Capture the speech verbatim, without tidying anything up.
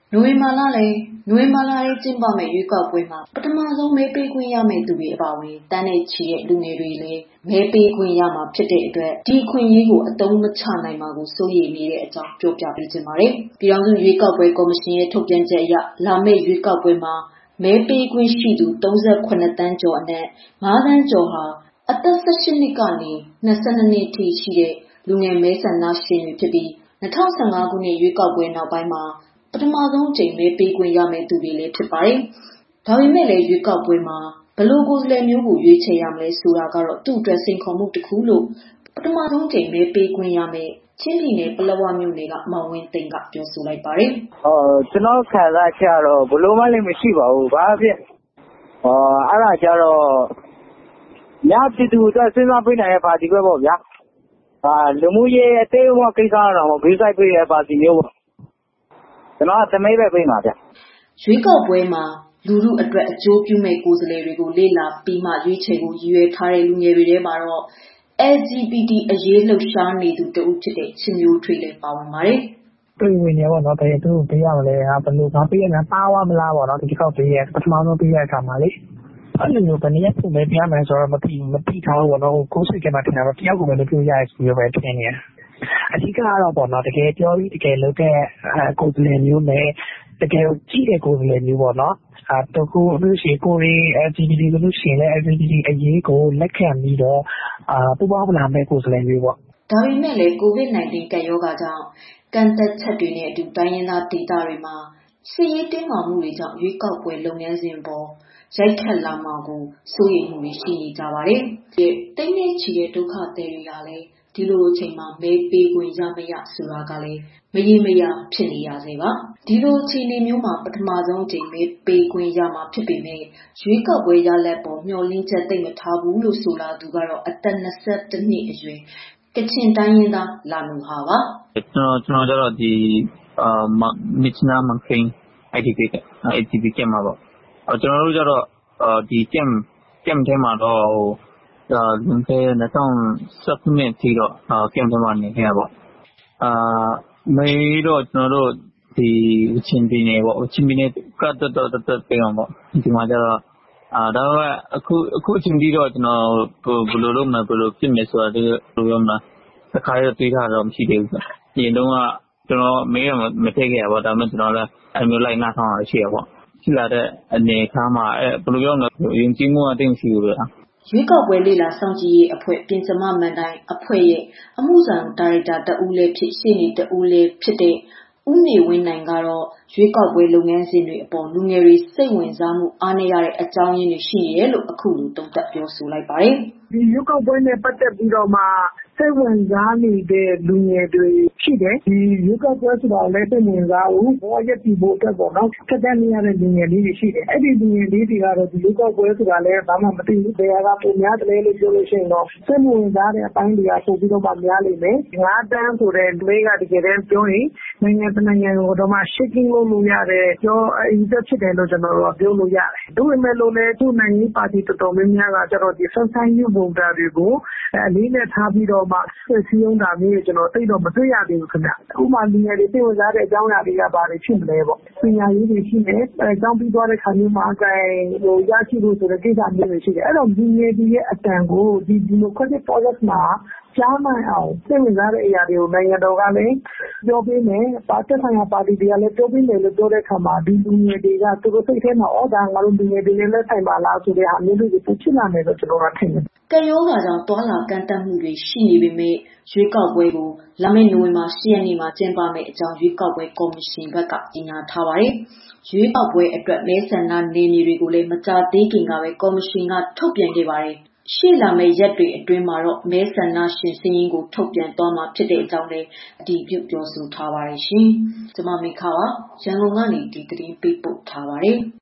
နိုဝင်ဘာလလည်းနိုဝင်ဘာလရဲ့ကျင်းပမဲ့ရွေးကောက်ပွဲမှာပထမဆုံးမဲပေးခွင့်ရမယ့်သူတွေအပါအဝင်တန်းနဲ့ချီတဲ့လူငယ်တွေလည်းမဲပေးခွင့်ရမှာဖြစ်တဲ့အတွက်ဒီခွင့်ရေးကိုအသုံးမချနိုင်မှာကိုစိုးရိမ်နေတဲ့အကြောင်းပြောပြပေးချင်ပါတယ်။ပြည်ထောင်စုရွေးကောက်ပွဲကော်မရှင်ရဲ့ထုတ်ပြန်ချက်အရလာမယ့်ရွေးကောက်ပွဲမှာမဲပေးခွင့်ရှိသူသုံးဆယ့်ခုနှစ်တန်းကျော်အနက်ငါးတန်းကျော်ဟာအသက်၁၈နှစ်ကနေ၂၂နှစ်ထိရှိတဲ့လူငယ်မဲဆန္ဒရှင်တွေဖြစ်ပြီး၂၀၁၅ခုနှစ်ရွေးကောက်ပွဲနောက်ပိုင်းမှာပထမဆုံးချိန်မဲပေးခွင့်ရမယ့်သူတွေလည်းဖြစ်ပါတယ်။ဒါပေမဲ့လည်းရွေးကောက်ပွဲမှာဘယ်လိုကိုယ်စားလှယ်မျိုးကိုရွေးချယ်ရမလဲဆိုတာကတော့သူ့အတွက်စိန်ခေါ်မှုတစ်ခုလို့ပထမဆုံးချိန်မဲပေးခွင့်ရမယ့်ချင်းပြည်နယ်ပလက်ဝမြို့နယ်ကမောင်ဝင်းသိန်းကပြောဆိုလိုက်ပါတယ်။အော်ကျွန်တော်ခံစားချက်တော့ဘလို့မှလည်းမရှိပါဘူး။ဘာဖြစ်။အော်အဲ့ဒါကြတော့ညပြည်သူအတွက်စဉ်းစားပေးနိုင်တဲ့ပါတီပဲပေါ့ဗျာ။အာလူမှုရေးအသေးအမကိစ္စတော့ဘေးဆိုင်ပေးတဲ့ပါတီမျိုးပေါ့။ကျွန်တော်ကတမဲပဲပေးမှာဗျ။ရွေးကောက်ပွဲမှာလူလူအတွက်အကျိုးပြုမဲ့ကိုယ်စားလှယ်တွေကိုလေ့လာပြီးမှရွေးချယ်ဖို့ရည်ရွယ်ထားတဲ့လူငယ်တွေထဲမှာတော့ L G B T အရေးလှုပ်ရှားနေသူတဦးဖြစ်တဲ့ချင်းမျိုးထွေးလည်းပါဝင်ပါတယ်။တွေ့ဝင်နေပေါ့နော်တကယ်သူ့ပေးရမလဲဟာဘယ်လိုငါပေးရမှာပါဝါမလားပေါ့နော်ဒီတစ်ခေါက်ပေးရပထမဆုံးပေးရတဲ့အခါမှာလေအဲ့လိုမျိုးဘယ်နည်းပုံပဲပြရမယ်ဆိုတော့မသိမသိထားဘူးပေါ့နော်ကိုယ်စိတ်ကမှထင်တာတော့တယောက်ကိုပဲလုပ်ပြရရဆိုရပဲထင်နေအဓိကတော့ပေါ့နော်တကယ်ပြောပြီးတကယ်လုပ်တဲ့ကိုယ်စားလှယ်မျိုးနဲ့တကယ်ကြည့်တဲ့ကိုယ်စားလှယ်မျိုးပေါ့နော်အာတော့ကိုလို့ရှိရင်ကိုရီ L G B T ကိုလို့ရှိရင်လည်း L G B T အရေးကိုလက်ခံပြီးတော့အာပူပေါင်းလာမဲ့ကိုယ်စားလှယ်မျိုးပေါ့ဒါပေမဲ့လည်း ကိုဗစ်-19 ကပ်ရောဂါကြောင့်ကန့်သက်ချက်တွေနဲ့အတူတိုင်းရင်းသားဒေသတွေမှာစစ်ရေးတင်းမာမှုတွေကြောင့်ရွေးကောက်ပွဲလုပ်ငန်းစဉ်ပေါ်ရိုက်ခတ်လာမှာကိုစိုးရိမ်မှုတွေရှိနေကြပါတယ်။တိတ်နဲ့ချီတဲ့ဒုက္ခသည်တွေကလည်းဒီလိုအချိန်မှာမဲပေးခွင့်ရမရဆိုတာကလည်းမရေမရာဖြစ်နေရစေပါဒီလိုအခြေအနေမျိုးမှာပထမဆုံးအချိန်မဲပေးခွင့်ရမှာဖြစ်ပေမဲ့ရွေးကောက်ပွဲရလဒ်ပေါ်မျှော်လင့်ချက်သိမ့်မထားဘူးလို့ဆိုလာသူကတော့အသက်၂၁နှစ်အရွယ်ကချင်တိုင်းရင်းသားလာနူဟာပါကျွန်တော်ကျွန်တော်တို့ဒီအာမစ်နာမန်ခိန် I D P I D P ကမှာပေါ့ကျွန်တော်တို့ကျတော့ဒီကမ်ကမ်ထဲမှာတော့ဒါလွန်ခဲ့တဲ့၂၀၁၇နှစ်ထိတော့ကမ်ထဲမှာနေခဲ့ရပေါ့အာမေတော့ကျွန်တော်တို့ဒီချင်းပြည်နယ်ပေါ့ချင်းပြည်နယ်ကတော့တော့တော့ပြောင်းပေါ့ဒီမှာကျတော့အာဒါကအခုအခုအချိန်ကြီးတော့ကျွန်တော်ဘယ်လိုလုပ်မလဲဘယ်လိုဖြစ်မယ်ဆိုတာဒီလိုရောမလားတစ်ခါရတွေးထားတော့မရှိသေးဘူးဆိုအရင်တော့ကကျွန်တော်မေးရမထည့်ခဲ့ရပါဒါပေမဲ့ကျွန်တော်လည်းအမျိုးလိုက်နားထောင်ရရှိရပေါ့ရှိလာတဲ့အနေခါမှာအဲဘယ်လိုပြောမလဲယဉ်ကျေးမှုအသိမရှိဘူးလေရွေးကောက်ပွဲလေလာစောင့်ကြည့်ရေးအဖွဲ့ပြင်စမမန်တိုင်းအဖွဲ့ရဲ့အမှုဆောင်ဒါရိုက်တာတဦးလည်းဖြစ်ရှင်းနေတဦးလည်းဖြစ်တဲ့ဦးနေဝင်းနိုင်ကတော့ရွေးကောက်ပွဲလုပ်ငန်းစဉ်တွေအပေါ်လူငယ်တွေစိတ်ဝင်စားမှုအားနည်းရတဲ့အကြောင်းရင်းတွေရှိရဲလို့အခုလိုတုံ့တက်ပြောဆိုလိုက်ပါတယ်ဒီရွေးကောက်ပွဲနဲ့ပတ်သက်ပြီးတော့မှစိတ်ဝင်စားနေတဲ့လူငယ်တွေရှိတယ်ဒီရွေးကောက်ပွဲဆိုတာလည်းစိတ်ဝင်စားဘူးဘောရက်တီဖို့အတွက်ပေါ့နော်ခက်တဲ့နေရတဲ့လူငယ်လေးတွေရှိတယ်အဲ့ဒီလူငယ်လေးတွေကတော့ဒီရွေးကောက်ပွဲဆိုတာလည်းဘာမှမသိဘူးတရားကပုံများတယ်လို့ပြောလို့ရှိရင်တော့စိတ်ဝင်စားတဲ့အပိုင်းတွေကပို့ပြီးတော့မှများလိမ့်မယ်ငါးတန်းဆိုတဲ့လေးကတကယ်တမ်းပြောရင်နိုင်ငံတနိုင်ငံကိုတော့မှ shaking လုပ်လို့ရတယ်ပြောအရင်ဖြစ်တယ်လို့ကျွန်တော်တို့ပြောလို့ရတယ်ဒါပေမဲ့လို့လည်းသူ့နိုင်ငံပါတီတော်တော်များများကကျတော့ဒီဆန်းဆိုင်ယူပုံတာတွေကိုအလေးနဲ့ထားပြီးတော့မှဆွေးစည်းအောင်တာမျိုးကျွန်တော်သိတော့မတွေ့ရသေးဘူးခင်ဗျ။ဥပမာလူငယ်တွေသိဝင်စားတဲ့အကြောင်းအရာတွေကဘာတွေဖြစ်မလဲပေါ့။ပညာရေးတွေရှိနေအဲကြောင်းပြီးသွားတဲ့ခါမျိုးမှာအကဲဟိုရရှိလို့ဆိုတဲ့ကိစ္စမျိုးတွေရှိတယ်။အဲ့တော့လူငယ်တွေရဲ့အတန်ကိုဒီ democratic process မှာကြားမှန်အောင်သိဝင်စားတဲ့အရာတွေကိုနိုင်ငံတော်ကလည်းပြောပေးမယ်။ပါတက်ဆိုင်ရာပါတီတွေကလည်းပြောပေးမယ်လို့ပြောတဲ့အခါမှာဒီလူငယ်တွေကသူတို့စိတ်ထဲမှာအော်ဒါငါတို့လူငယ်တွေနဲ့လက်ဆိုင်ပါလားဆိုတဲ့ဟာမျိုးတွေဖြစ်လာမယ်လို့ကျွန်တော်ကထင်တယ်။ကရောဂါကြောင့်တွာလာကန့်တက်မှုတွေရှိနေပေမဲ့ရွေးကောက်ပွဲကိုလာမယ့်နိုဝင်ဘာ၈ရက်နေ့မှာကျင်းပမယ့်အကြောင်းရွေးကောက်ပွဲကော်မရှင်ဘက်ကကြေညာထားပါတယ်။ရွေးကောက်ပွဲအတွက်မဲဆန္ဒနယ်မြေတွေကိုလည်းမကြာသေးခင်ကပဲကော်မရှင်ကထုတ်ပြန်ခဲ့ပါတယ်။ရှေ့လာမယ့်ရက်တွေအတွင်းမှာတော့မဲဆန္ဒရှင်စာရင်းကိုထုတ်ပြန်သွားမှာဖြစ်တဲ့အကြောင်းလည်းအတည်ပြုပြောဆိုထားပါတယ်ရှင်။ကျွန်မမေခပါရန်ကုန်ကနေဒီသတင်းပေးပို့ထားပါတယ်။